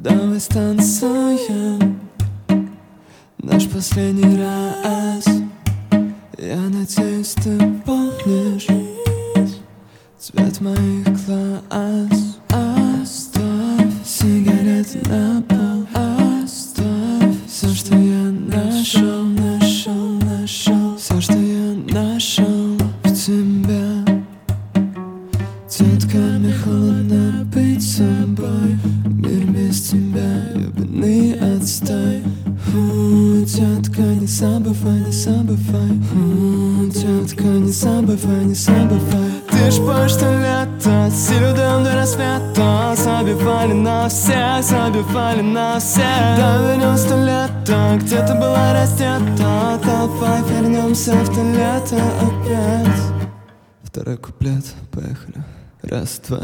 Давай станцуем наш последний раз. Я надеюсь, ты помнишь цвет моих глаз. Оставь сигареты на пол. Оставь все, что я нашел. Все, что я нашел в тебе. Детка, мне холодно быть собой. Мир без тебя, ебаный отстой. Детка, не забывай, не забывай. Детка, не забывай, не забывай. Ты ж поешь, что лето, силу даем до рассвета. Забивали на всех, забивали на всех. Давай вернем 100 лет, где ты была раздета. Давай вернемся в то лето опять. Второй куплет, поехали. Раз, два.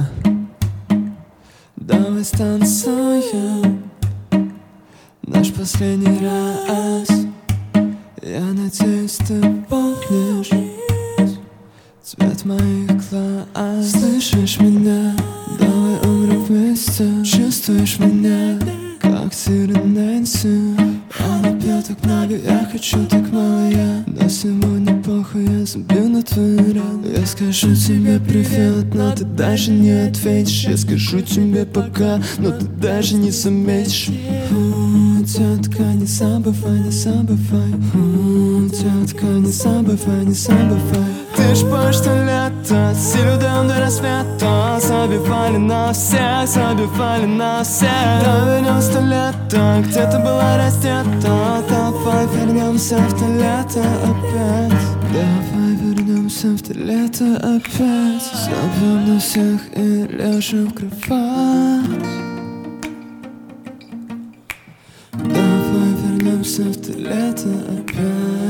Давай станцуем наш последний раз. Я надеюсь, ты помнишь цвет моих глаз. Слышишь меня? Давай умрем вместе. Чувствуешь меня? Как Сира Нэнси. Она пьет так много, я хочу так мало я. Но сегодня похуй, я забью на твою рану. Я скажу тебе привет, но ты даже не ответишь. Я скажу тебе пока, но ты даже не заметишь. Детка, не забывай, не забывай. Детка, не забывай, не забывай. Ты ж поешь, что лето, силу даем до рассвета. Забивали на всех, забивали на всех. Давай вернем 100 лет, где ты была раздета. Давай вернемся в то лето опять. Давай вернемся в то лето опять. Забьем на всех и ляжем в кровать. Давай вернемся в то лето опять.